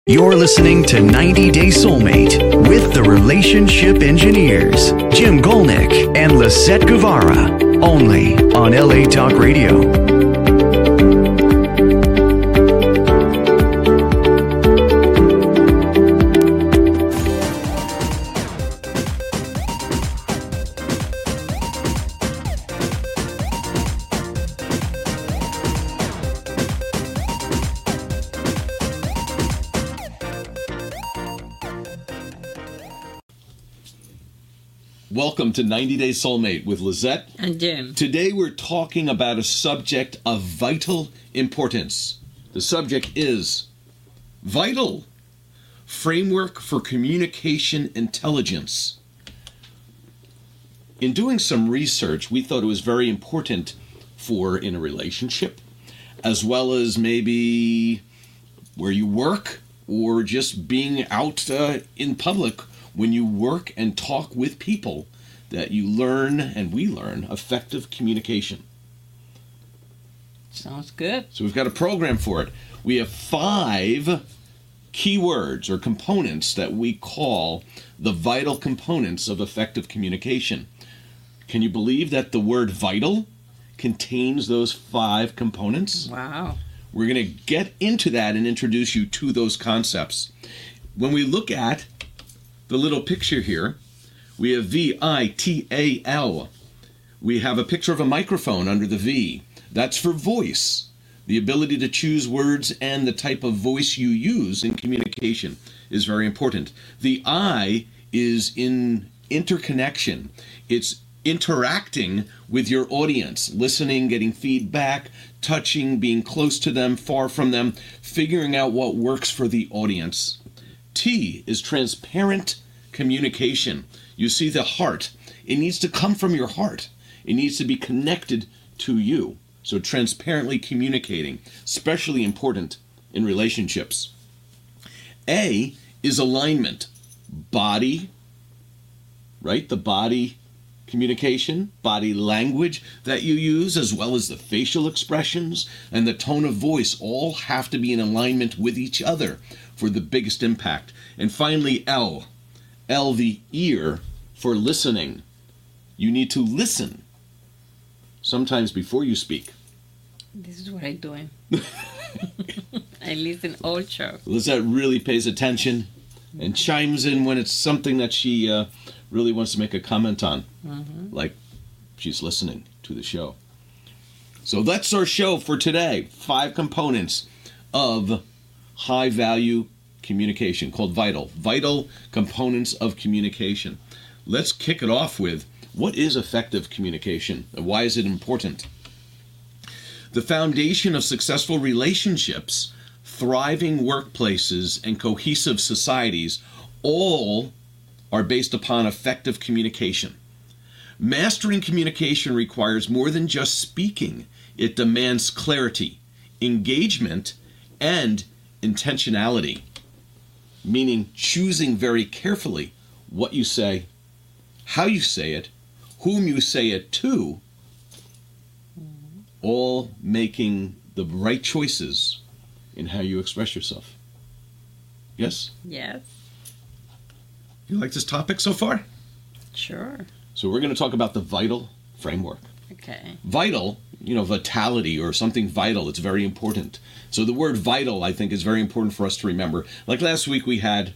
You're listening to 90 Day Soulmate with the Relationship Engineers, Jim Golnick and Lisette Guevara, only on LA Talk Radio. Welcome to 90 Day Soulmate with Lisette and Jim. Today we're talking about a subject of vital importance. The subject is vital framework for communication intelligence. In doing some research, we thought it was very important for in a relationship, as well as maybe where you work or just being out in public when you work and talk with people, that you learn, and we learn, effective communication. Sounds good. So we've got a program for it. We have 5 keywords or components that we call the vital components of effective communication. Can you believe that the word vital contains those 5 components? Wow. We're going to get into that and introduce you to those concepts. When we look at the little picture here, we have V-I-T-A-L. We have a picture of a microphone under the V. That's for voice. The ability to choose words and the type of voice you use in communication is very important. The I is in interconnection. It's interacting with your audience, listening, getting feedback, touching, being close to them, far from them, figuring out what works for the audience. T is transparent communication. You see the heart. It needs to come from your heart. It needs to be connected to you. So transparently communicating, especially important in relationships. A is alignment. Body, right? The body communication, body language that you use, as well as the facial expressions and the tone of voice, all have to be in alignment with each other for the biggest impact. And finally, L, the ear, for listening. You need to listen, sometimes before you speak. This is what I'm doing. I listen all show. Lisette really pays attention and chimes in when it's something that she really wants to make a comment on, like she's listening to the show. So that's our show for today. 5 components of high-value communication called vital components of communication. Let's kick it off with, what is effective communication and why is it important? The foundation of successful relationships, thriving workplaces, and cohesive societies all are based upon effective communication. Mastering communication requires more than just speaking. It demands clarity, engagement, and intentionality, meaning choosing very carefully what you say, how you say it, whom you say it to, all making the right choices in how you express yourself. Yes? Yes. You like this topic so far? Sure. So we're going to talk about the vital framework. Okay. Vital, vitality or something vital, it's very important. So the word vital, I think, is very important for us to remember. Like last week we had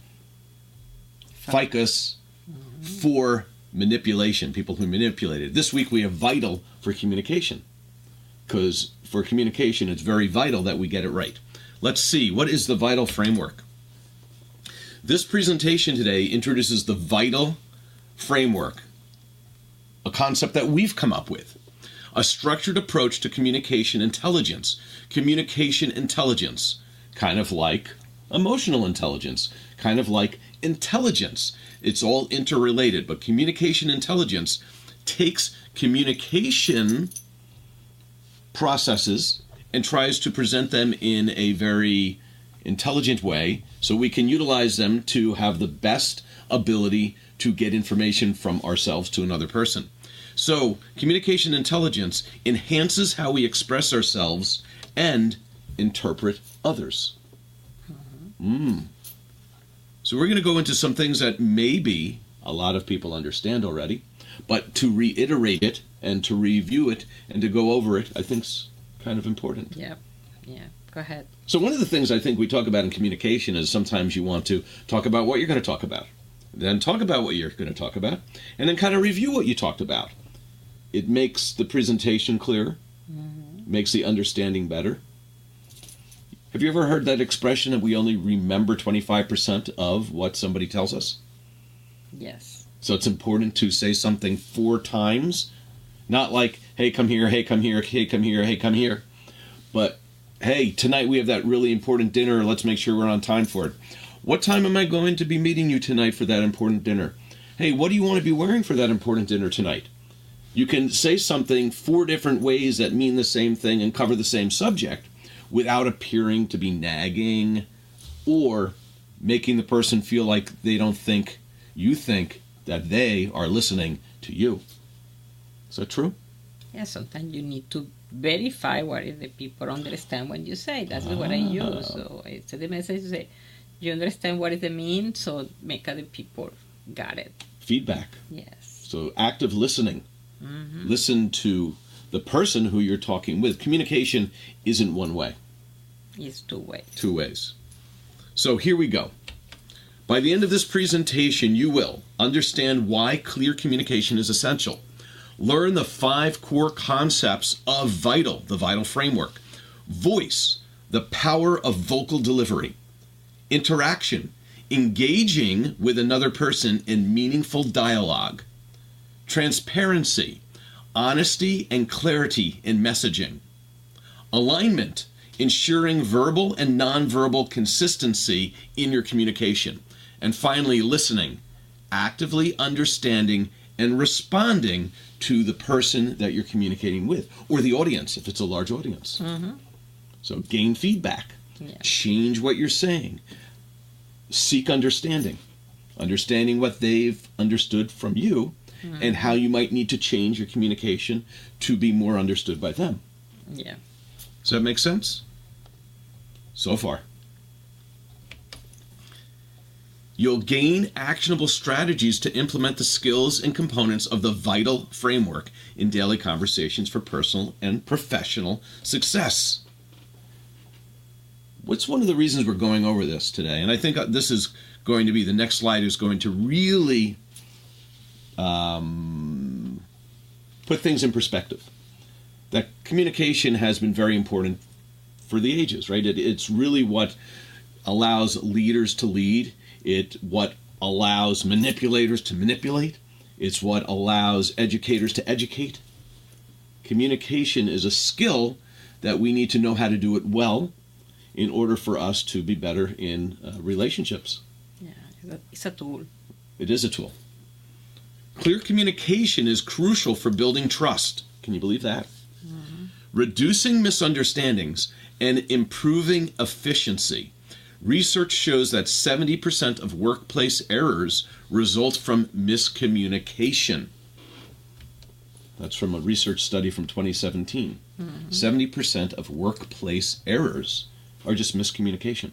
ficus for manipulation, people who manipulated. This week we have vital for communication. Because for communication, it's very vital that we get it right. Let's see, what is the vital framework? This presentation today introduces the vital framework, a concept that we've come up with, a structured approach to communication intelligence. Communication intelligence, kind of like emotional intelligence, kind of like intelligence. It's all interrelated, but communication intelligence takes communication processes and tries to present them in a very intelligent way so we can utilize them to have the best ability to get information from ourselves to another person. So communication intelligence enhances how we express ourselves and interpret others. So we're going to go into some things that maybe a lot of people understand already, but to reiterate it and to review it and to go over it, I think is kind of important. Yeah. Go ahead. So one of the things I think we talk about in communication is sometimes you want to talk about what you're going to talk about, then talk about what you're going to talk about, and then kind of review what you talked about. It makes the presentation clearer, makes the understanding better. Have you ever heard that expression that we only remember 25% of what somebody tells us? Yes. So it's important to say something 4 times, not like, hey, come here, hey, come here, hey, come here, hey, come here, but hey, tonight we have that really important dinner. Let's make sure we're on time for it. What time am I going to be meeting you tonight for that important dinner? Hey, what do you want to be wearing for that important dinner tonight? You can say something 4 different ways that mean the same thing and cover the same subject without appearing to be nagging or making the person feel like they don't think you think that they are listening to you. Is that true? Yeah, sometimes you need to verify what if the people understand when you say. That's what I use. So I send the message to say, you understand what it means, so make other people got it. Feedback. Yes. So active listening. Listen to the person who you're talking with. Communication isn't one way. It's 2 ways. 2 ways. So here we go. By the end of this presentation, you will understand why clear communication is essential. Learn the 5 core concepts of VITAL, the VITAL framework. Voice, the power of vocal delivery. Interaction, engaging with another person in meaningful dialogue. Transparency, honesty and clarity in messaging. Alignment, ensuring verbal and nonverbal consistency in your communication. And finally, listening, actively understanding and responding to the person that you're communicating with, or the audience, if it's a large audience. So gain feedback, change what you're saying, seek understanding what they've understood from you, and how you might need to change your communication to be more understood by them. Yeah. Does that make sense? So far. You'll gain actionable strategies to implement the skills and components of the VITAL framework in daily conversations for personal and professional success. What's one of the reasons we're going over this today? And I think this is going to be, the next slide is going to really put things in perspective. That communication has been very important for the ages, right? It's really what allows leaders to lead. It's what allows manipulators to manipulate. It's what allows educators to educate. Communication is a skill that we need to know how to do it well in order for us to be better in relationships. Yeah, it's a tool. It is a tool. Clear communication is crucial for building trust. Can you believe that? Reducing misunderstandings and improving efficiency. Research shows that 70% of workplace errors result from miscommunication. That's from a research study from 2017. 70% of workplace errors are just miscommunication.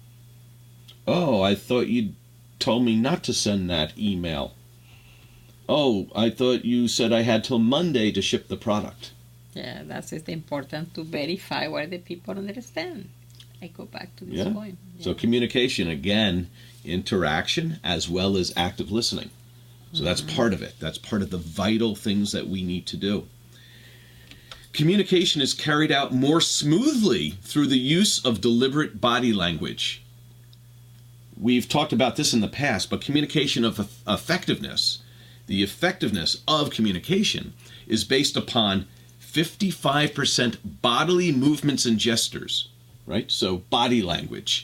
Oh, I thought you told me not to send that email. Oh, I thought you said I had till Monday to ship the product. Yeah, that's it important to verify what the people understand. I go back to this point. Yeah. So communication, again, interaction as well as active listening. So that's part of it. That's part of the vital things that we need to do. Communication is carried out more smoothly through the use of deliberate body language. We've talked about this in the past, but communication of effectiveness, the effectiveness of communication is based upon 55% bodily movements and gestures, right? So body language,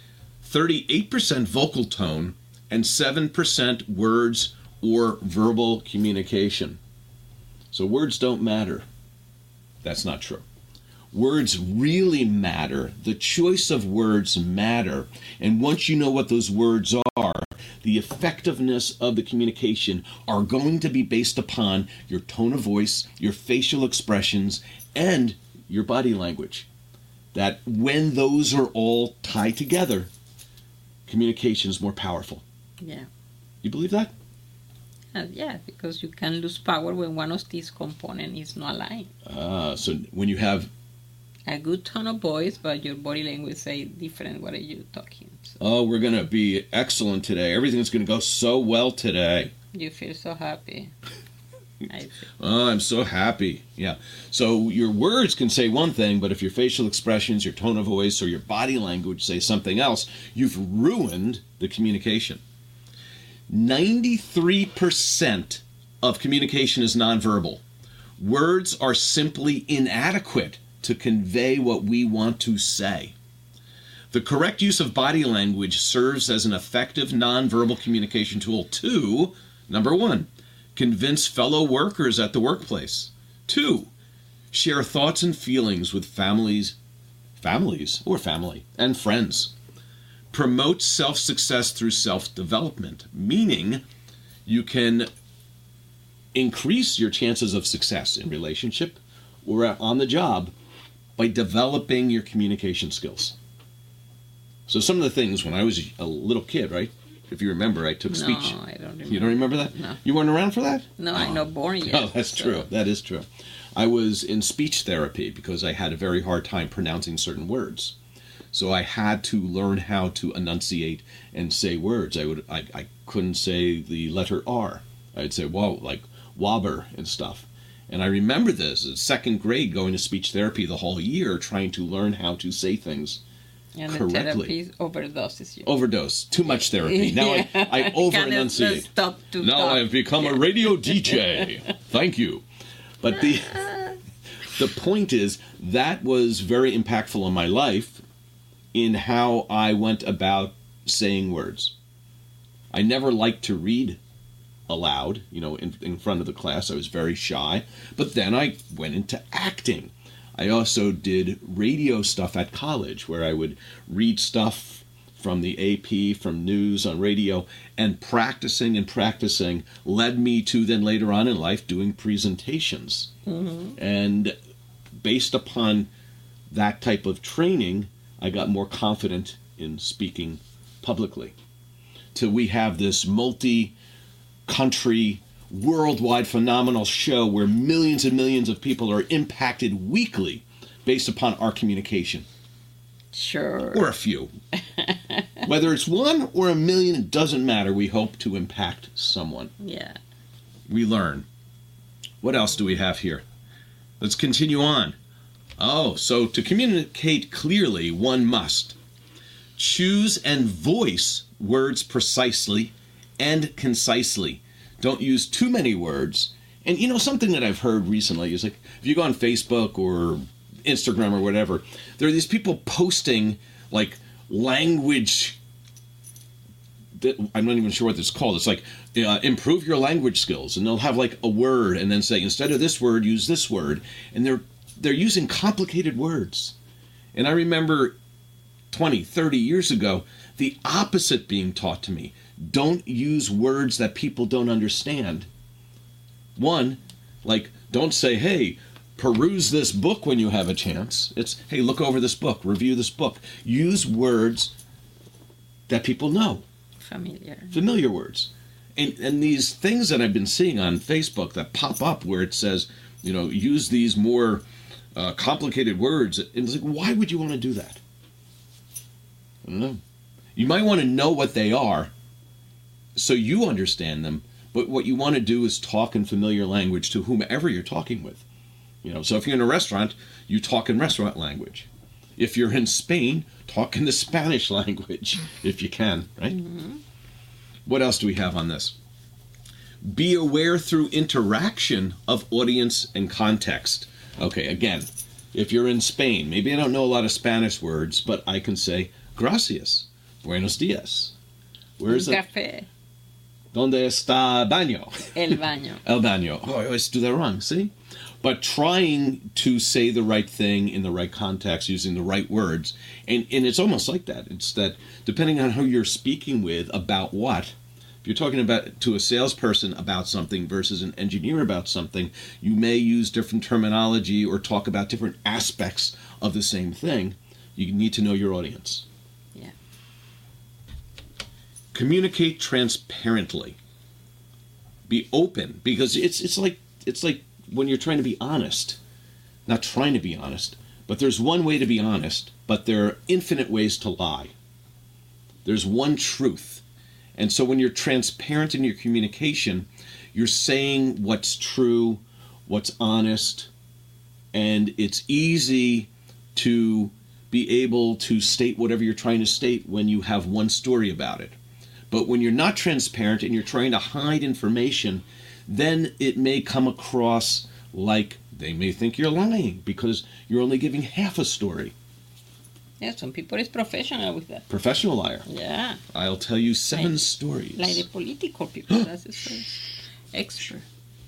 38% vocal tone, and 7% words or verbal communication. So words don't matter. That's not true. Words really matter. The choice of words matter. And once you know what those words are, the effectiveness of the communication are going to be based upon your tone of voice, your facial expressions, and your body language. That when those are all tied together, communication is more powerful. Yeah. You believe that? Yeah, because you can lose power when one of these components is not aligned. So when you have a good tone of voice, but your body language say different, what are you talking? So oh, we're going to be excellent today. Everything's going to go so well today. you feel so happy. Oh, I'm so happy. Yeah. So your words can say one thing, but if your facial expressions, your tone of voice, or your body language say something else, you've ruined the communication. 93% of communication is nonverbal. Words are simply inadequate to convey what we want to say. The correct use of body language serves as an effective nonverbal communication tool to, number one, convince fellow workers at the workplace. 2, share thoughts and feelings with family, and friends. Promote self-success through self-development, meaning you can increase your chances of success in relationship or on the job by developing your communication skills. So some of the things when I was a little kid, right? If you remember, I took speech. No, I don't remember. You don't remember that? No. You weren't around for that? No, I'm not born yet. Oh, that's true. That is true. I was in speech therapy because I had a very hard time pronouncing certain words. So I had to learn how to enunciate and say words. I couldn't say the letter R. I'd say, whoa, like wobber and stuff. And I remember this in second grade, going to speech therapy the whole year, trying to learn how to say things and correctly. The therapy overdoses you. Overdose. Too much therapy. Now I over-enunciate. Stop to now talk. I've become a radio DJ. Thank you. But the point is, that was very impactful in my life in how I went about saying words. I never liked to read aloud, in front of the class. I was very shy. But then I went into acting. I also did radio stuff at college where I would read stuff from the AP, from news on radio, and practicing led me to then later on in life doing presentations. Mm-hmm. And based upon that type of training, I got more confident in speaking publicly. Till we have this multi-country, worldwide phenomenal show where millions and millions of people are impacted weekly based upon our communication. Sure. Or a few. Whether it's 1 or 1 million, it doesn't matter. We hope to impact someone. Yeah. We learn. What else do we have here? Let's continue on. Oh, so to communicate clearly, one must choose and voice words precisely and concisely. Don't use too many words. And something that I've heard recently is like, if you go on Facebook or Instagram or whatever, there are these people posting like language that I'm not even sure what it's called. It's like improve your language skills, and they'll have like a word and then say, instead of this word, use this word. And they're using complicated words. And I remember 20, 30 years ago, the opposite being taught to me. Don't use words that people don't understand. One, like, don't say, hey, peruse this book when you have a chance. It's, hey, look over this book, review this book. Use words that people know. Familiar words. And these things that I've been seeing on Facebook that pop up where it says, use these more complicated words. And it's like, why would you want to do that? I don't know. You might want to know what they are so you understand them, but what you want to do is talk in familiar language to whomever you're talking with. So if you're in a restaurant, you talk in restaurant language. If you're in Spain, talk in the Spanish language, if you can, right? Mm-hmm. What else do we have on this? Be aware through interaction of audience and context. Okay, again, if you're in Spain, maybe I don't know a lot of Spanish words, but I can say, gracias, buenos dias. Where is it? Café. ¿Dónde está baño? El baño. El baño. Oh, I always do that wrong, see? But trying to say the right thing in the right context, using the right words, and it's almost like that. It's that depending on who you're speaking with about what, if you're talking about to a salesperson about something versus an engineer about something, you may use different terminology or talk about different aspects of the same thing. You need to know your audience. Yeah. Communicate transparently. Be open, because it's like when you're trying to be honest. Not trying to be honest, but there's one way to be honest, but there are infinite ways to lie. There's one truth. And so when you're transparent in your communication, you're saying what's true, what's honest, and it's easy to be able to state whatever you're trying to state when you have one story about it. But when you're not transparent and you're trying to hide information, then it may come across like they may think you're lying because you're only giving half a story. Yeah, some people is professional with that. Professional liar. Yeah. I'll tell you 7 stories. Like the political people, that's the story. Extra.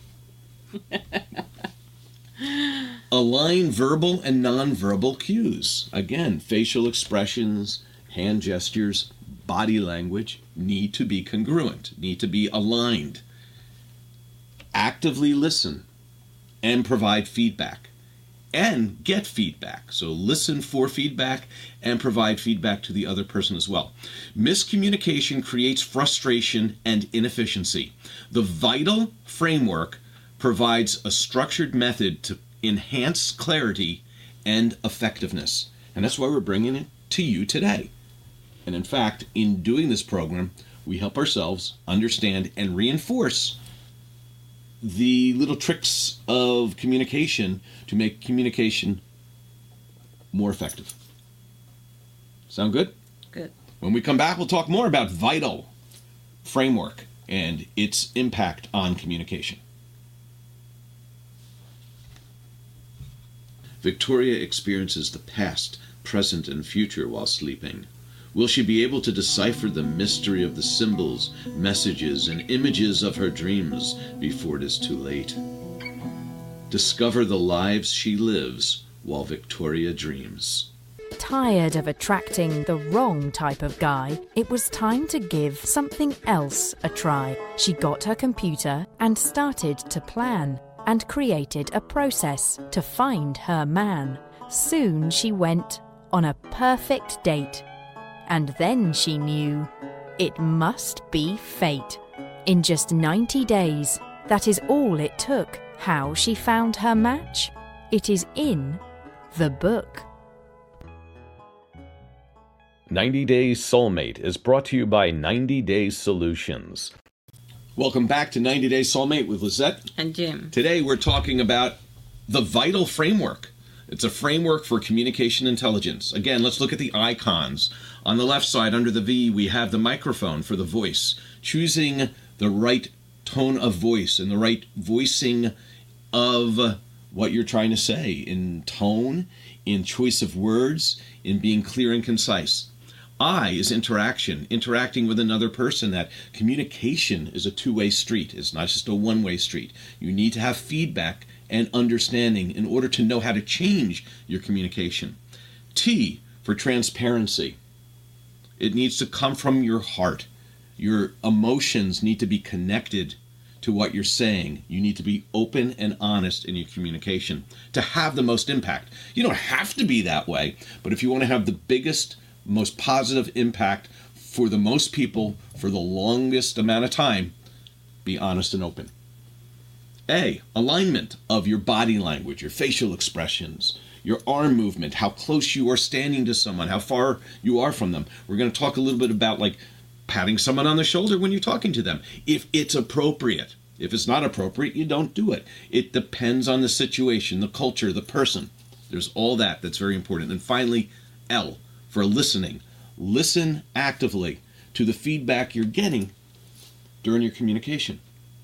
Align verbal and nonverbal cues. Again, facial expressions, hand gestures, body language need to be congruent, need to be aligned. Actively listen and provide feedback and get feedback. So listen for feedback and provide feedback to the other person as well. Miscommunication creates frustration and inefficiency. The VITAL framework provides a structured method to enhance clarity and effectiveness. And that's why we're bringing it to you today. And in fact, in doing this program, we help ourselves understand and reinforce the little tricks of communication to make communication more effective. Sound good? Good. When we come back, we'll talk more about VITAL framework and its impact on communication. Victoria experiences the past, present, and future while sleeping. Will she be able to decipher the mystery of the symbols, messages, and images of her dreams before it is too late? Discover the lives she lives while Victoria dreams. Tired of attracting the wrong type of guy, it was time to give something else a try. She got her computer and started to plan, and created a process to find her man. Soon she went on a perfect date. And then she knew it must be fate. In just 90 days, that is all it took. How she found her match? It is in the book. 90 Days Soulmate is brought to you by 90 Days Solutions. Welcome back to 90 Days Soulmate with Lisette. And Jim. Today we're talking about the VITAL framework. It's a framework for communication intelligence. Again, let's look at the icons. On the left side, under the V, we have the microphone for the voice. Choosing the right tone of voice and the right voicing of what you're trying to say in tone, in choice of words, in being clear and concise. I is interaction, interacting with another person. That communication is a two-way street. It's not just a one-way street. You need to have feedback and understanding in order to know how to change your communication. T for transparency. It needs to come from your heart. Your emotions need to be connected to what you're saying. You need to be open and honest in your communication to have the most impact. You don't have to be that way, but if you want to have the biggest, most positive impact for the most people for the longest amount of time, be honest and open. A, alignment of your body language, your facial expressions, your arm movement, how close you are standing to someone, how far you are from them. We're going to talk a little bit about like patting someone on the shoulder when you're talking to them, if it's appropriate. If it's not appropriate, you don't do it. It depends on the situation, the culture, the person. There's all that that's very important. And finally, L, for listening. Listen actively to the feedback you're getting during your communication.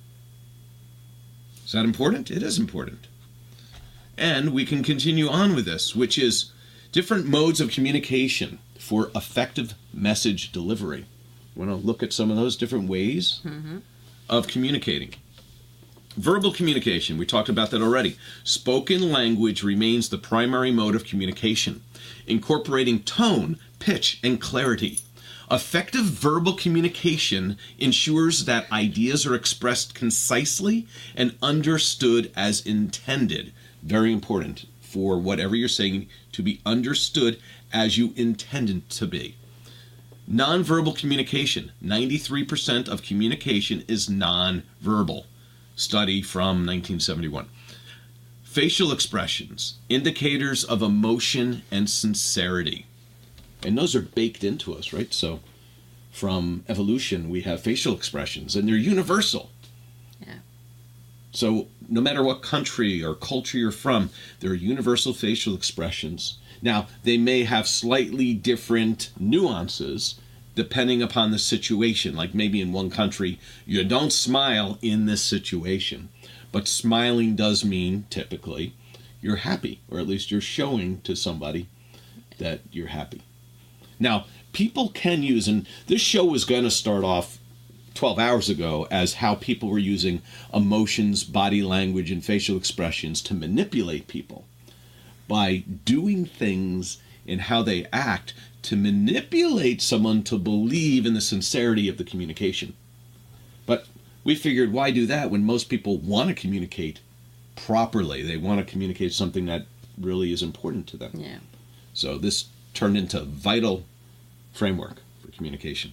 Is that important? It is important. And we can continue on with this, which is different modes of communication for effective message delivery. Want to look at some of those different ways of communicating. Verbal communication, we talked about that already. Spoken language remains the primary mode of communication, incorporating tone, pitch, and clarity. Effective verbal communication ensures that ideas are expressed concisely and understood as intended. Very important for whatever you're saying to be understood as you intend it to be. Nonverbal communication. 93% of communication is nonverbal. Study from 1971. Facial expressions, indicators of emotion and sincerity. And those are baked into us, right? So from evolution, we have facial expressions, and they're universal. Yeah. So no matter what country or culture you're from, there are universal facial expressions. Now, they may have slightly different nuances depending upon the situation. Like maybe in one country, you don't smile in this situation. But smiling does mean, typically, you're happy, or at least you're showing to somebody that you're happy. Now, people can use, and this show was going to start off 12 hours ago as how people were using emotions, body language, and facial expressions to manipulate people by doing things in how they act to manipulate someone to believe in the sincerity of the communication. But we figured, why do that when most people want to communicate properly? They want to communicate something that really is important to them. Yeah. So this turned into a vital framework for communication.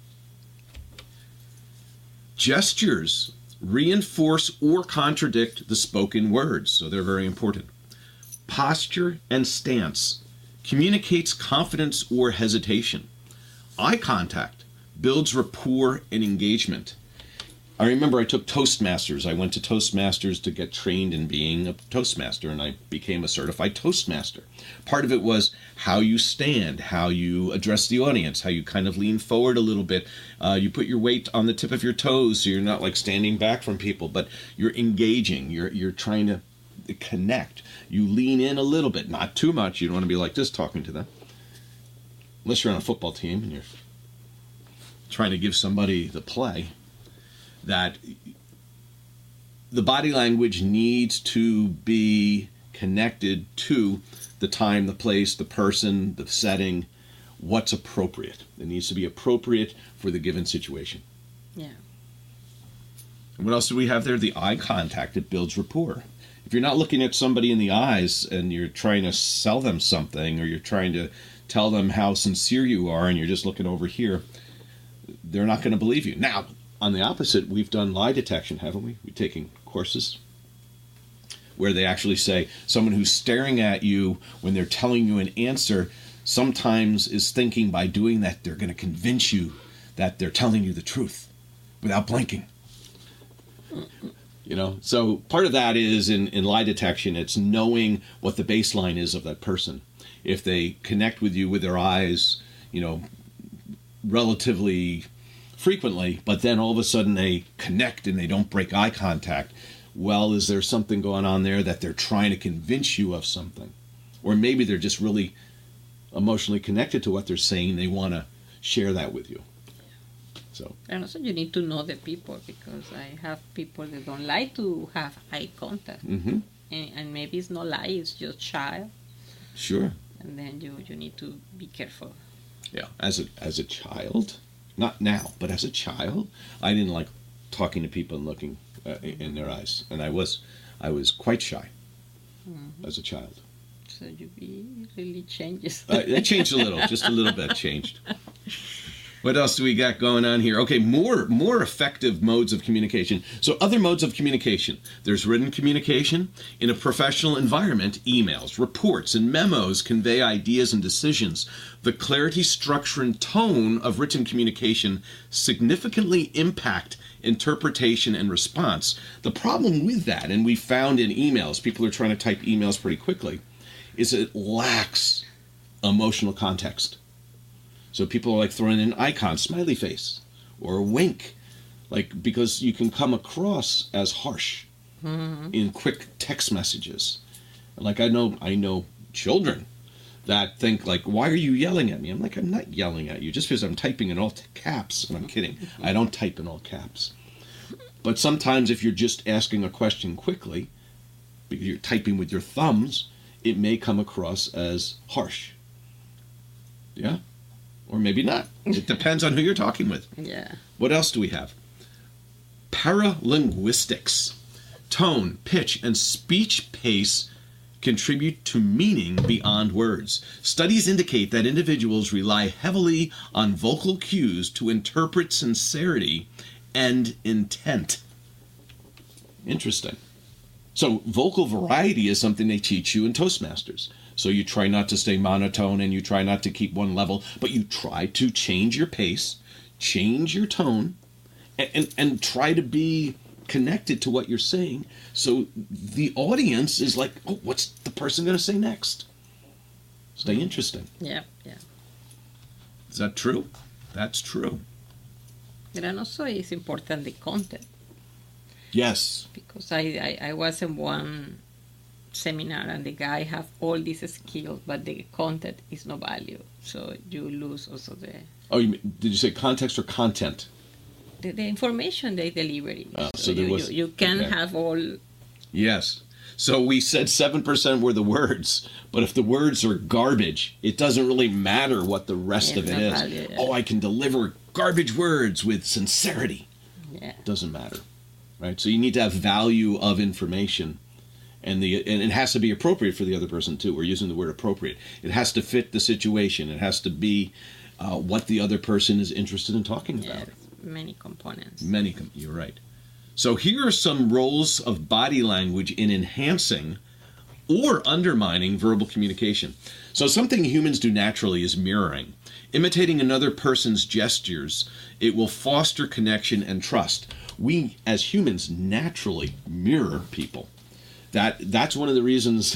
Gestures reinforce or contradict the spoken words, so they're very important. Posture and stance communicates confidence or hesitation. Eye contact builds rapport and engagement. I remember I took Toastmasters. I went to Toastmasters to get trained in being a Toastmaster, and I became a certified Toastmaster. Part of it was how you stand, how you address the audience, how you kind of lean forward a little bit. You put your weight on the tip of your toes so you're not like standing back from people, but you're engaging. You're trying to connect. You lean in a little bit, not too much. You don't want to be like this talking to them. Unless you're on a football team and you're trying to give somebody the play. That the body language needs to be connected to the time, the place, the person, the setting, what's appropriate. It needs to be appropriate for the given situation. Yeah. And what else do we have there? The eye contact. It builds rapport. If you're not looking at somebody in the eyes and you're trying to sell them something, or you're trying to tell them how sincere you are and you're just looking over here, they're not going to believe you. Now, on the opposite, we've done lie detection, haven't we? We've taken courses where they actually say someone who's staring at you when they're telling you an answer sometimes is thinking by doing that they're going to convince you that they're telling you the truth without blinking. You know, so part of that is in lie detection, it's knowing what the baseline is of that person. If they connect with you with their eyes, you know, relatively frequently, but then all of a sudden they connect and they don't break eye contact. Well, is there something going on there that they're trying to convince you of something? Or maybe they're just really emotionally connected to what they're saying. They want to share that with you. So. And also you need to know the people, because I have people that don't like to have eye contact. Mm-hmm. And maybe it's not lie, it's just shy. Sure. And then you need to be careful. Yeah. As a child, not now, but as a child, I didn't like talking to people and looking in their eyes, and I was quite shy as a child. So really changes. It changed a little, just a little bit changed. What else do we got going on here? Okay, more effective modes of communication. So other modes of communication. There's written communication. In a professional environment, emails, reports, and memos convey ideas and decisions. The clarity, structure, and tone of written communication significantly impact interpretation and response. The problem with that, and we found in emails, people are trying to type emails pretty quickly, is it lacks emotional context. So people are like throwing in icons, smiley face, or a wink, like, because you can come across as harsh in quick text messages. Like I know children that think like, why are you yelling at me? I'm like, I'm not yelling at you just because I'm typing in all caps. And I'm kidding. I don't type in all caps. But sometimes if you're just asking a question quickly, because you're typing with your thumbs, it may come across as harsh. Yeah? Or maybe not. It depends on who you're talking with. Yeah. What else do we have? Paralinguistics. Tone, pitch, and speech pace contribute to meaning beyond words. Studies indicate that individuals rely heavily on vocal cues to interpret sincerity and intent. Interesting. So vocal variety is something they teach you in Toastmasters. So you try not to stay monotone and you try not to keep one level, but you try to change your pace, change your tone, and try to be connected to what you're saying. So the audience is like, oh, what's the person going to say next? Stay interesting. Yeah. Is that true? That's true. And also it's important the content. Yes. Because I was in one seminar and the guy have all these skills, but the content is no value. So you lose also the... Oh, did you say context or content? The information they deliver. So there was, you can have all... Yes. So we said 7% were the words, but if the words are garbage, it doesn't really matter what the rest of it is. Value, yeah. Oh, I can deliver garbage words with sincerity. Yeah. Doesn't matter, right? So you need to have value of information, and it has to be appropriate for the other person too. We're using the word appropriate. It has to fit the situation. It has to be what the other person is interested in talking about. Yes, many components. You're right. So here are some roles of body language in enhancing or undermining verbal communication. So something humans do naturally is mirroring. Imitating another person's gestures, it will foster connection and trust. We, as humans, naturally mirror people. That's one of the reasons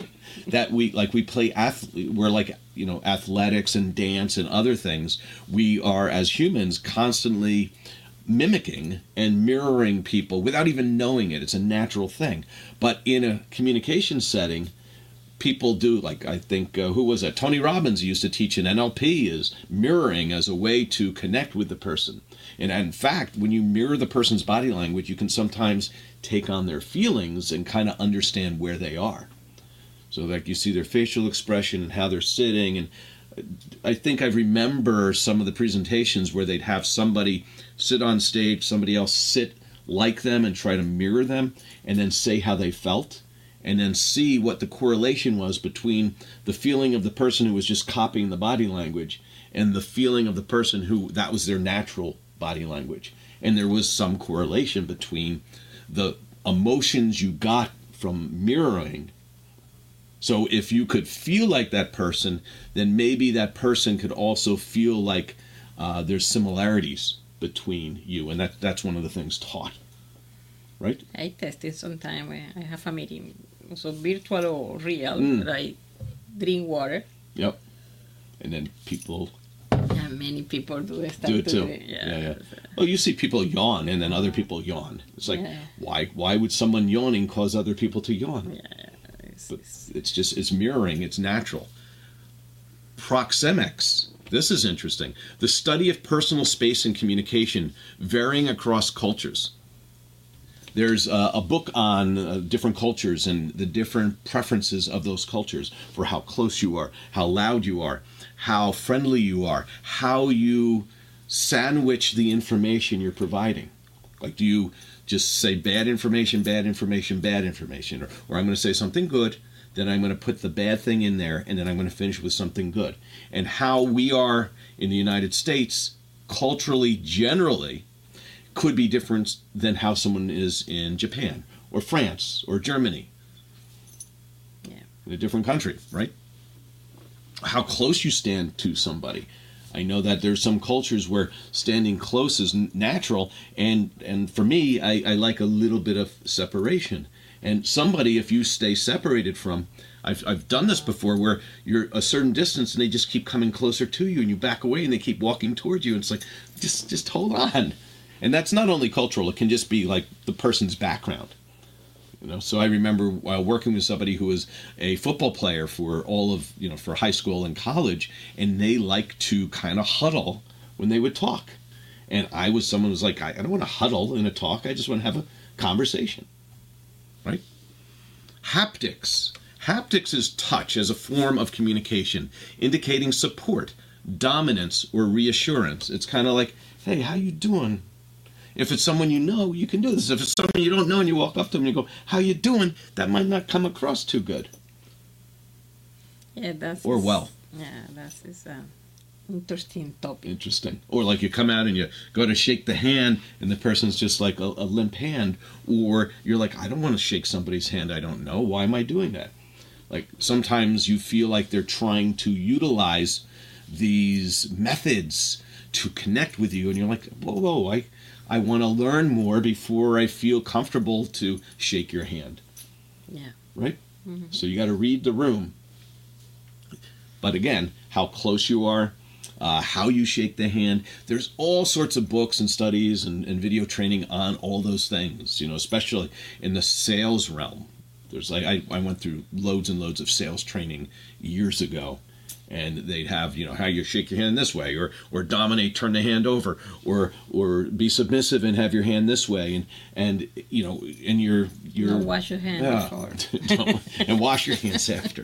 that we play we're like, athletics and dance and other things. We are, as humans, constantly mimicking and mirroring people without even knowing it. It's a natural thing. But in a communication setting, people do, like, I think, who was it? Tony Robbins used to teach in NLP is mirroring as a way to connect with the person. And in fact, when you mirror the person's body language, you can sometimes take on their feelings and kind of understand where they are. So like you see their facial expression and how they're sitting. And I think I remember some of the presentations where they'd have somebody sit on stage, somebody else sit like them and try to mirror them, and then say how they felt, and then see what the correlation was between the feeling of the person who was just copying the body language and the feeling of the person who that was their natural body language. And there was some correlation between the emotions you got from mirroring. So if you could feel like that person, then maybe that person could also feel like there's similarities between you. And that's one of the things taught. Right? I tested sometime when I have a meeting, so virtual or real, that I drink water. Yep. And then people... And many people do it too. Yeah. Well, you see people yawn and then other people yawn. It's like, why would someone yawning cause other people to yawn? Yeah. It's mirroring. It's natural. Proxemics. This is interesting. The study of personal space and communication varying across cultures. There's a book on different cultures and the different preferences of those cultures for how close you are, how loud you are, how friendly you are, how you sandwich the information you're providing. Like, do you just say bad information, bad information, bad information? Or I'm going to say something good, then I'm going to put the bad thing in there, and then I'm going to finish with something good. And how we are in the United States, culturally, generally, could be different than how someone is in Japan or France or Germany. Yeah. In a different country, right? How close you stand to somebody. I know that there's some cultures where standing close is natural, and for me, I like a little bit of separation. And somebody, if you stay separated from, I've done this before, where you're a certain distance and they just keep coming closer to you, and you back away and they keep walking towards you. And it's like, just hold on. And that's not only cultural; it can just be like the person's background. So I remember while working with somebody who was a football player for all of, for high school and college, and they like to kind of huddle when they would talk. And I was someone who was like, I don't want to huddle in a talk. I just want to have a conversation. Right? Haptics. Haptics is touch as a form of communication, indicating support, dominance, or reassurance. It's kind of like, hey, how you doing? If it's someone you know, you can do this. If it's someone you don't know and you walk up to them and you go, how you doing? That might not come across too good. Yeah, that's or well. Yeah, that's interesting topic. Interesting. Or like you come out and you go to shake the hand and the person's just like a limp hand, or you're like, I don't want to shake somebody's hand I don't know. Why am I doing that? Like sometimes you feel like they're trying to utilize these methods to connect with you, and you're like, whoa, I want to learn more before I feel comfortable to shake your hand. Yeah. Right? Mm-hmm. So you got to read the room. But again, how close you are, how you shake the hand. There's all sorts of books and studies and video training on all those things, especially in the sales realm. There's like, I went through loads and loads of sales training years ago, and they'd have, how you shake your hand this way, or dominate, turn the hand over, or be submissive and have your hand this way, and your don't wash your hand before. And wash your hands after.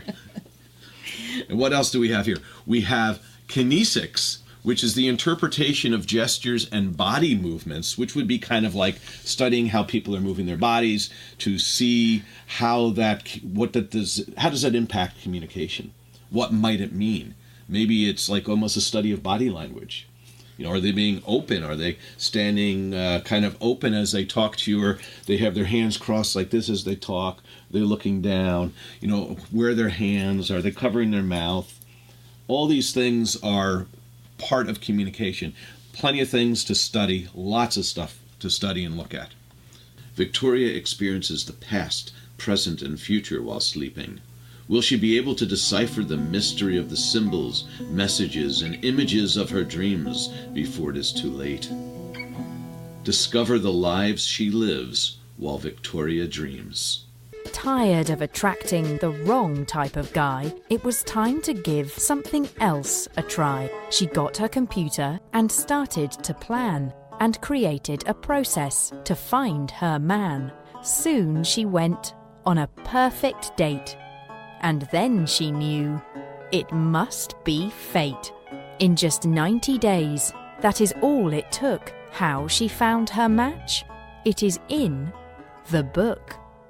And what else do we have here? We have kinesics, which is the interpretation of gestures and body movements, which would be kind of like studying how people are moving their bodies to see how does that impact communication? What might it mean? Maybe it's like almost a study of body language. Are they being open? Are they standing kind of open as they talk to you, or they have their hands crossed like this as they talk? They're looking down. Where are their hands? Are they covering their mouth? All these things are part of communication. Plenty of things to study, lots of stuff to study and look at. Victoria experiences the past, present, and future while sleeping. Will she be able to decipher the mystery of the symbols, messages, and images of her dreams before it is too late? Discover the lives she lives while Victoria dreams. Tired of attracting the wrong type of guy, it was time to give something else a try. She got her computer and started to plan, and created a process to find her man. Soon she went on a perfect date. And then she knew it must be fate. In just 90 days, that is all it took. How she found her match? It is in the book.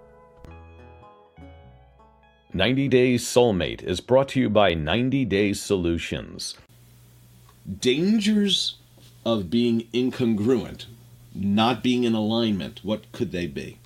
90 Days Soulmate is brought to you by 90 Days Solutions. Dangers of being incongruent, not being in alignment, what could they be?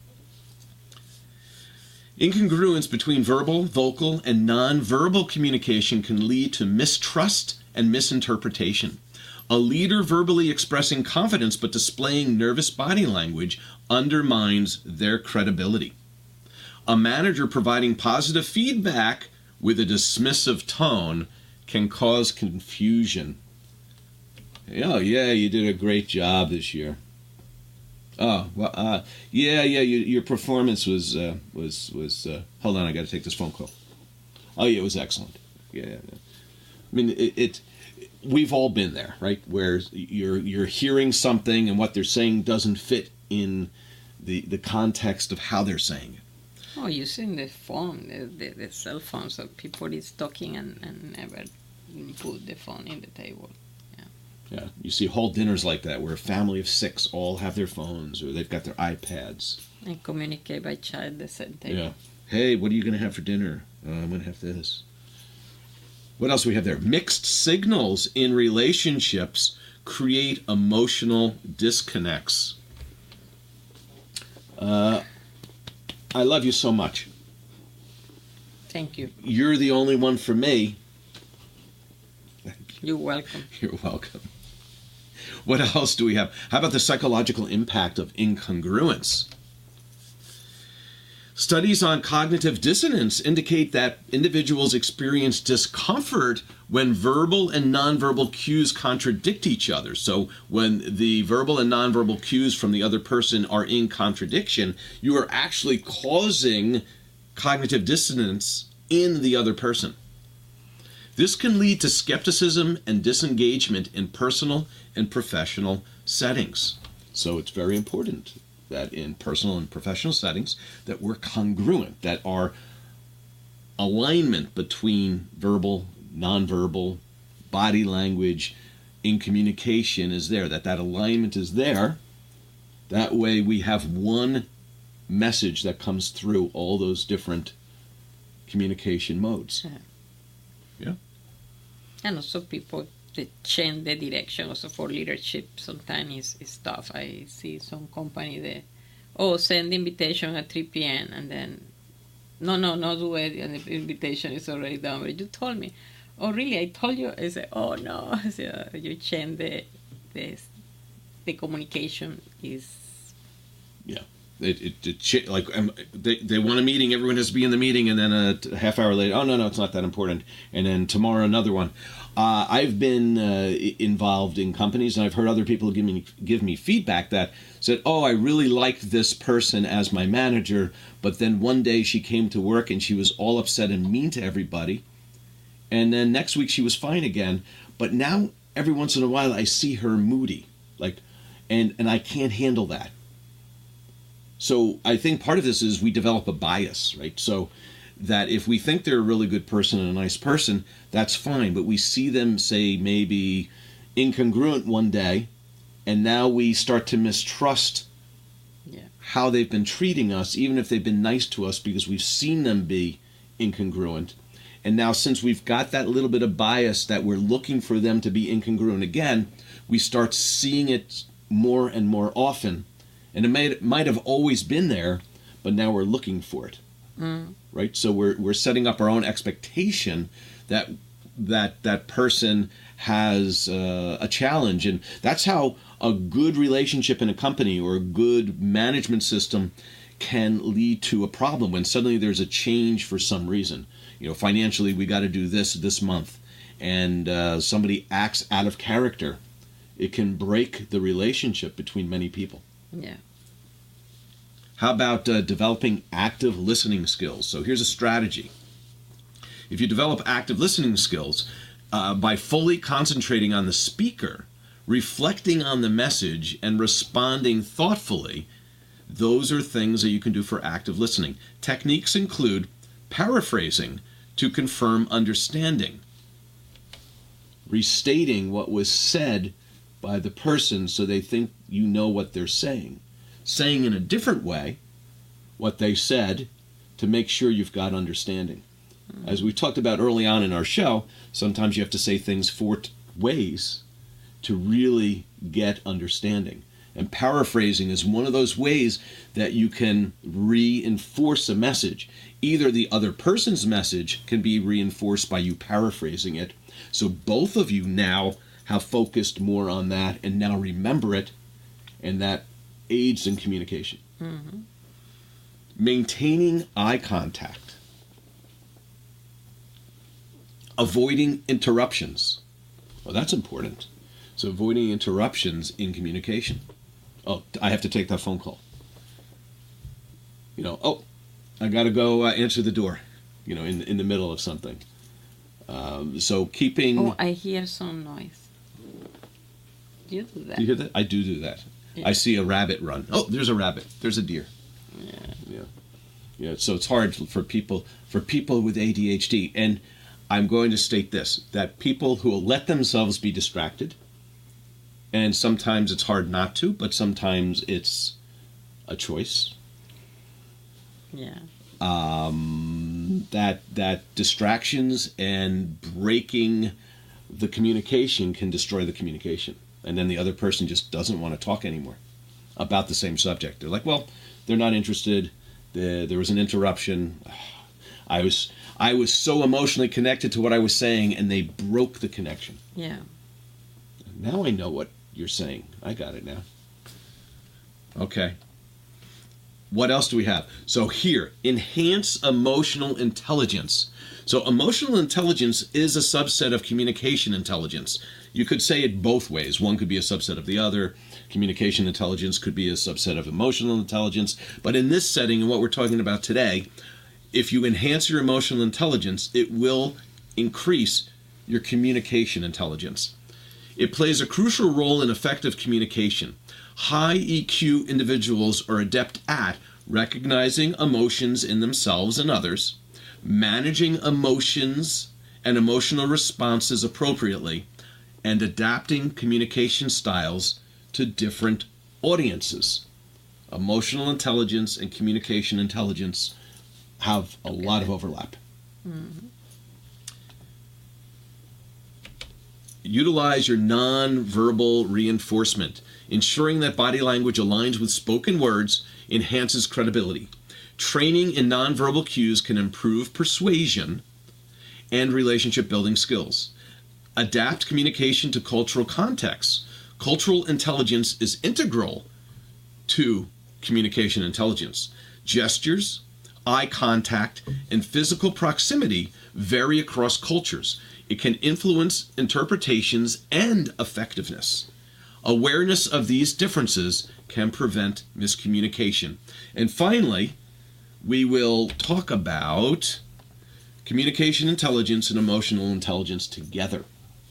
Incongruence between verbal, vocal, and non-verbal communication can lead to mistrust and misinterpretation. A leader verbally expressing confidence but displaying nervous body language undermines their credibility. A manager providing positive feedback with a dismissive tone can cause confusion. Oh, yeah, you did a great job this year. Oh, well, your performance was hold on, I got to take this phone call. Oh, yeah, it was excellent. Yeah. I mean, we've all been there, right? Where you're hearing something and what they're saying doesn't fit in the context of how they're saying it. Oh, using the phone, the cell phone, so people is talking and never put the phone in the table. Yeah, you see whole dinners like that where a family of 6 all have their phones or they've got their iPads. And communicate by chat the same table. Yeah. Hey, what are you going to have for dinner? I'm going to have this. What else do we have there? Mixed signals in relationships create emotional disconnects. I love you so much. Thank you. You're the only one for me. You're welcome. You're welcome. What else do we have? How about the psychological impact of incongruence? Studies on cognitive dissonance indicate that individuals experience discomfort when verbal and nonverbal cues contradict each other. So when the verbal and nonverbal cues from the other person are in contradiction, you are actually causing cognitive dissonance in the other person. This can lead to skepticism and disengagement in personal and professional settings. So it's very important that in personal and professional settings that we're congruent, that our alignment between verbal, nonverbal, body language in communication is there, that alignment is there. That way we have one message that comes through all those different communication modes. And also people that change the direction also for leadership sometimes is tough. I see some company that, send invitation at 3 p.m. and then, no, do it, and the invitation is already done. But you told me. Oh, really? I told you? I said, oh, no. I said, you change the communication is... Yeah. They want a meeting, everyone has to be in the meeting, and then a half hour later, oh, no, it's not that important. And then tomorrow, another one. I've been involved in companies, and I've heard other people give me feedback that said, I really liked this person as my manager, but then one day she came to work and she was all upset and mean to everybody. And then next week she was fine again. But now, every once in a while, I see her moody. And I can't handle that. So I think part of this is we develop a bias, right? So that if we think they're a really good person and a nice person, that's fine. But we see them, say, maybe incongruent one day, and now we start to mistrust how they've been treating us, even if they've been nice to us, because we've seen them be incongruent. And now since we've got that little bit of bias that we're looking for them to be incongruent again, we start seeing it more and more often. And it might have always been there, but now we're looking for it, right? So we're setting up our own expectation that person has a challenge, and that's how a good relationship in a company or a good management system can lead to a problem when suddenly there's a change for some reason. Financially, we got to do this month, and somebody acts out of character. It can break the relationship between many people. Yeah. How about developing active listening skills? So here's a strategy. If you develop active listening skills by fully concentrating on the speaker, reflecting on the message, and responding thoughtfully, those are things that you can do for active listening. Techniques include paraphrasing to confirm understanding, restating what was said by the person so they think you know what they're saying in a different way what they said to make sure you've got understanding. As we talked about early on in our show, sometimes you have to say things 4 ways to really get understanding. And paraphrasing is one of those ways that you can reinforce a message. Either the other person's message can be reinforced by you paraphrasing it. So both of you now have focused more on that and now remember it, and that aids in communication. Mm-hmm. Maintaining eye contact. Avoiding interruptions. Well, that's important. So avoiding interruptions in communication. Oh, I have to take that phone call. I got to go answer the door, in the middle of something. So keeping... Oh, I hear some noise. Do you do that? Do you hear that? I do that. Yeah. I see a rabbit run. Oh, there's a rabbit. There's a deer. Yeah. So it's hard for people with ADHD. And I'm going to state this, that people who will let themselves be distracted, and sometimes it's hard not to, but sometimes it's a choice. Yeah. That distractions and breaking the communication can destroy the communication. And then the other person just doesn't want to talk anymore about the same subject. They're like, well, they're not interested. There was an interruption. I was so emotionally connected to what I was saying, and they broke the connection. Yeah. Now I know what you're saying. I got it now. Okay. What else do we have? So here, enhance emotional intelligence. So emotional intelligence is a subset of communication intelligence. You could say it both ways. One could be a subset of the other. Communication intelligence could be a subset of emotional intelligence. But in this setting, and what we're talking about today, if you enhance your emotional intelligence, it will increase your communication intelligence. It plays a crucial role in effective communication. High EQ individuals are adept at recognizing emotions in themselves and others, managing emotions and emotional responses appropriately, and adapting communication styles to different audiences. Emotional intelligence and communication intelligence have a lot of overlap. Mm-hmm. Utilize your non-verbal reinforcement. Ensuring that body language aligns with spoken words enhances credibility. Training in nonverbal cues can improve persuasion and relationship building skills. Adapt communication to cultural contexts. Cultural intelligence is integral to communication intelligence. Gestures, eye contact, and physical proximity vary across cultures. It can influence interpretations and effectiveness. Awareness of these differences can prevent miscommunication. And finally, we will talk about communication intelligence and emotional intelligence together.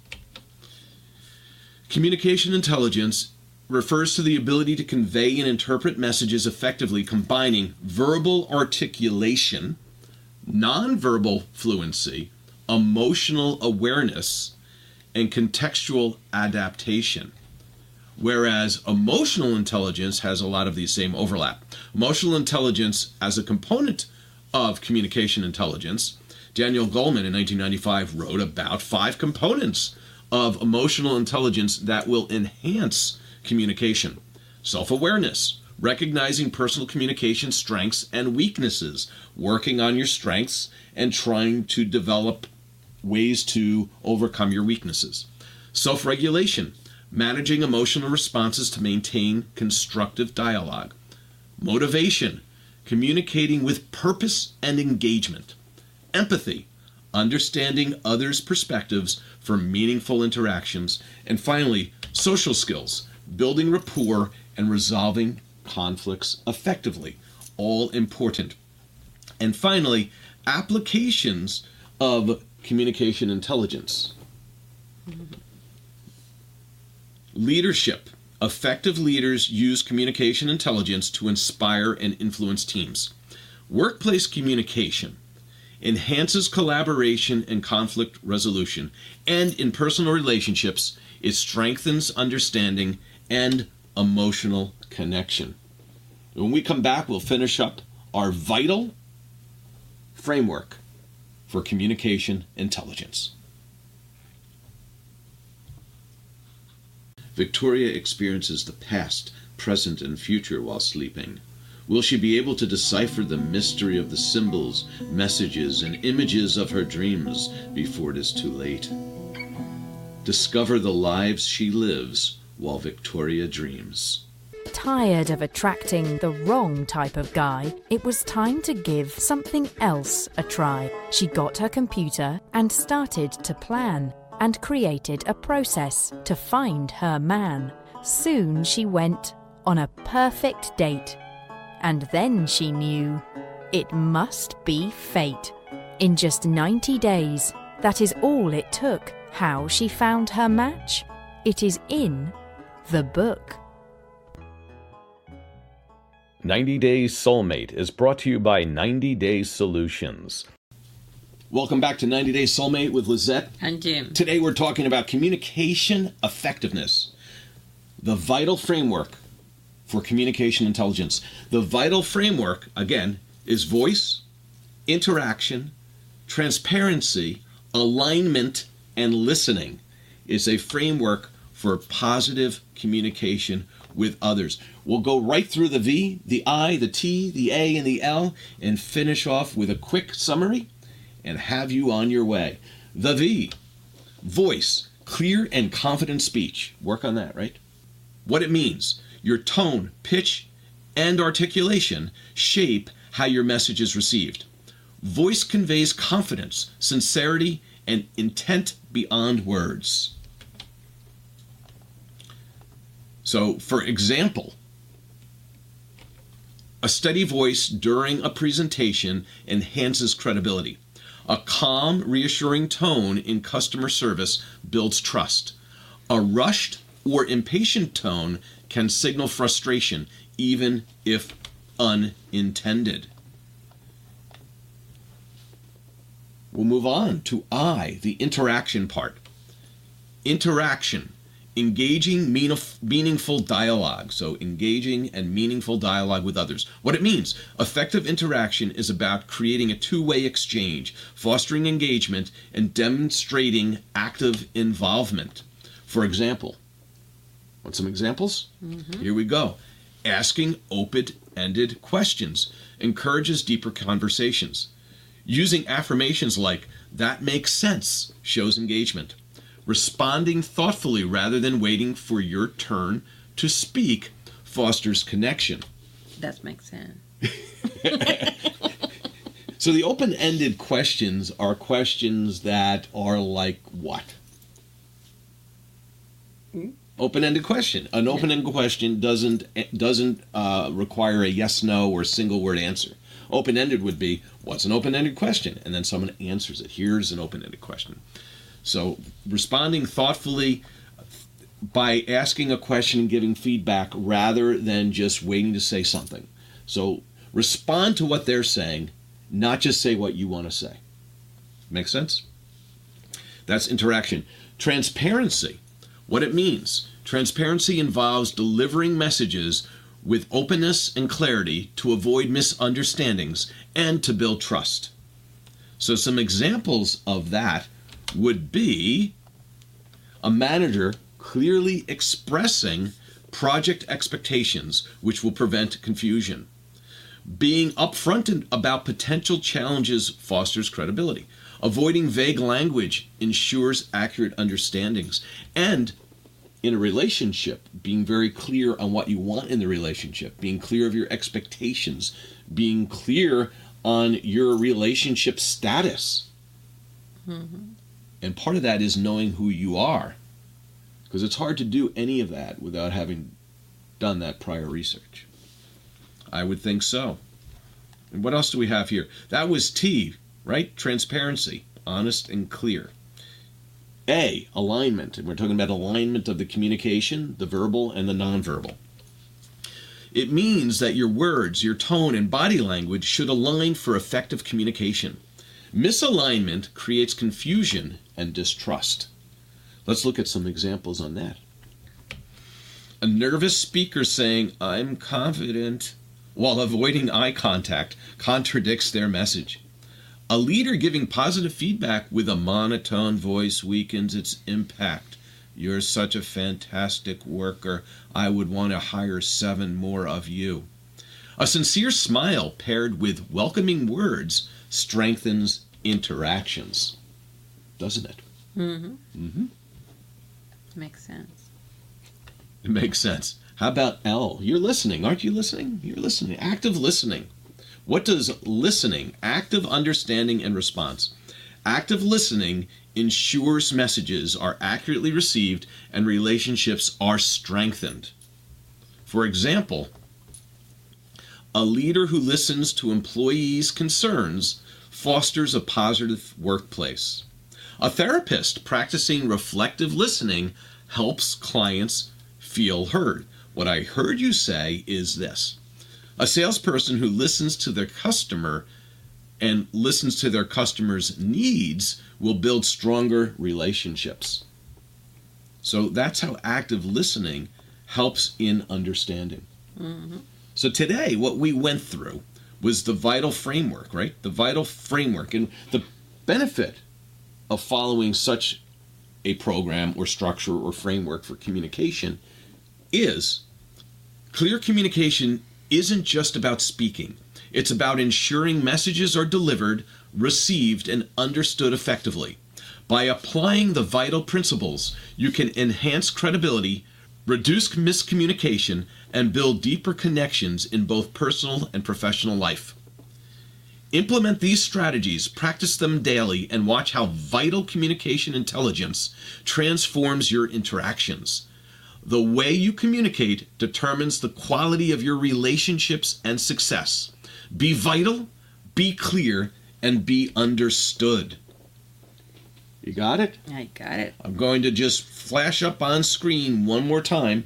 Communication intelligence refers to the ability to convey and interpret messages effectively, combining verbal articulation, nonverbal fluency, emotional awareness, and contextual adaptation. Whereas emotional intelligence has a lot of these same overlap. Emotional intelligence as a component of communication intelligence, Daniel Goleman in 1995 wrote about 5 components of emotional intelligence that will enhance communication. Self-awareness, recognizing personal communication strengths and weaknesses, working on your strengths and trying to develop ways to overcome your weaknesses. Self-regulation, managing emotional responses to maintain constructive dialogue. Motivation, communicating with purpose and engagement. Empathy, understanding others' perspectives for meaningful interactions. And finally, social skills, building rapport and resolving conflicts effectively. All important. And finally, applications of communication intelligence. Leadership. Effective leaders use communication intelligence to inspire and influence teams. Workplace communication enhances collaboration and conflict resolution, and in personal relationships, it strengthens understanding and emotional connection. When we come back, we'll finish up our vital framework for communication intelligence. Victoria experiences the past, present, and future while sleeping. Will she be able to decipher the mystery of the symbols, messages, and images of her dreams before it is too late? Discover the lives she lives while Victoria dreams. Tired of attracting the wrong type of guy, it was time to give something else a try. She got her computer and started to plan, and created a process to find her man. Soon she went on a perfect date. And then she knew it must be fate. In just 90 days, that is all it took. How she found her match? It is in the book. 90 Days Soulmate is brought to you by 90 Days Solutions. Welcome back to 90 Days Soulmate with Lizette and Jim. Today we're talking about communication effectiveness, the vital framework for communication intelligence. The vital framework, again, is voice, interaction, transparency, alignment, and listening. It's a framework for positive communication with others. We'll go right through the V, the I, the T, the A, and the L, and finish off with a quick summary and have you on your way. The V, voice, clear and confident speech. Work on that, right? What it means. Your tone, pitch, and articulation shape how your message is received. Voice conveys confidence, sincerity, and intent beyond words. So, for example, a steady voice during a presentation enhances credibility. A calm, reassuring tone in customer service builds trust. A rushed or impatient tone can signal frustration, even if unintended. We'll move on to I, the interaction part. Interaction engaging meaningful dialogue. So engaging and meaningful dialogue with others. What it means, effective interaction is about creating a two-way exchange, fostering engagement, and demonstrating active involvement. For example, want some examples? Here we go. Asking open-ended questions encourages deeper conversations. Using affirmations like, "That makes sense," shows engagement. Responding thoughtfully rather than waiting for your turn to speak fosters connection. That makes sense. So the open-ended questions are questions that are like what? Open-ended question. An open-ended question doesn't require a yes, no, or single-word answer. Open-ended would be, what's an open-ended question? And then someone answers it. Here's an open-ended question. So responding thoughtfully by asking a question and giving feedback rather than just waiting to say something. So respond to what they're saying, not just say what you want to say. Make sense? That's interaction. Transparency. What it means. Transparency involves delivering messages with openness and clarity to avoid misunderstandings and to build trust. So some examples of that would be a manager clearly expressing project expectations, which will prevent confusion. Being upfront about potential challenges fosters credibility. Avoiding vague language ensures accurate understandings. And in a relationship, being very clear on what you want in the relationship, being clear of your expectations, being clear on your relationship status. And part of that is knowing who you are, because it's hard to do any of that without having done that prior research. I would think so. And what else do we have here? That was T, right? Transparency, honest and clear. A, alignment. And we're talking about alignment of the communication, the verbal and the nonverbal. It means that your words, your tone, and body language should align for effective communication. Misalignment creates confusion and distrust. Let's look at some examples on that. A nervous speaker saying, "I'm confident," while avoiding eye contact contradicts their message. A leader giving positive feedback with a monotone voice weakens its impact. "You're such a fantastic worker. I would want to hire 7 more of you." A sincere smile paired with welcoming words strengthens interactions, doesn't it? Makes sense. It makes sense. How about L? You're listening. Aren't you listening? You're listening. Active listening. What does listening, active understanding and response? Active listening ensures messages are accurately received and relationships are strengthened. For example, a leader who listens to employees' concerns fosters a positive workplace. A therapist practicing reflective listening helps clients feel heard. What I heard you say is this. A salesperson who listens to their customer and listens to their customer's needs will build stronger relationships. So that's how active listening helps in understanding. So today, what we went through was the VITAL framework, right? The VITAL framework. And the benefit of following such a program or structure or framework for communication is clear communication isn't just about speaking. It's about ensuring messages are delivered, received, and understood effectively. By applying the VITAL principles, you can enhance credibility, reduce miscommunication, and build deeper connections in both personal and professional life. Implement these strategies, practice them daily, and watch how vital communication intelligence transforms your interactions. The way you communicate determines the quality of your relationships and success. Be vital, be clear, and be understood. You got it? I got it. I'm going to just flash up on screen one more time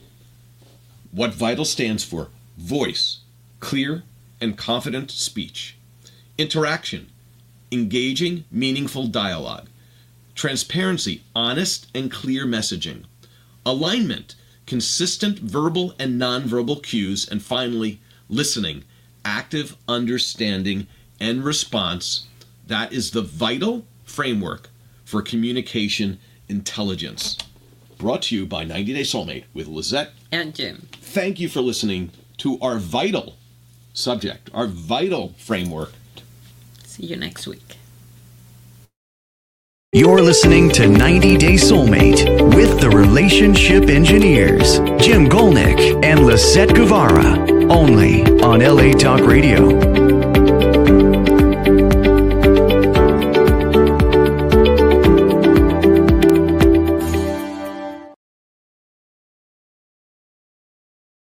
what VITAL stands for. Voice, clear and confident speech. Interaction, engaging, meaningful dialogue. Transparency, honest and clear messaging. alignment, consistent verbal and nonverbal cues, and finally, listening, active understanding and response. That is the vital framework for communication intelligence. Brought to you by 90 Day Soulmate with Lisette and Jim. Thank you for listening to our vital subject, our vital framework. See you next week. You're listening to 90 Day Soulmate with the Relationship Engineers, Jim Golnick and Lisette Guevara, only on LA Talk Radio.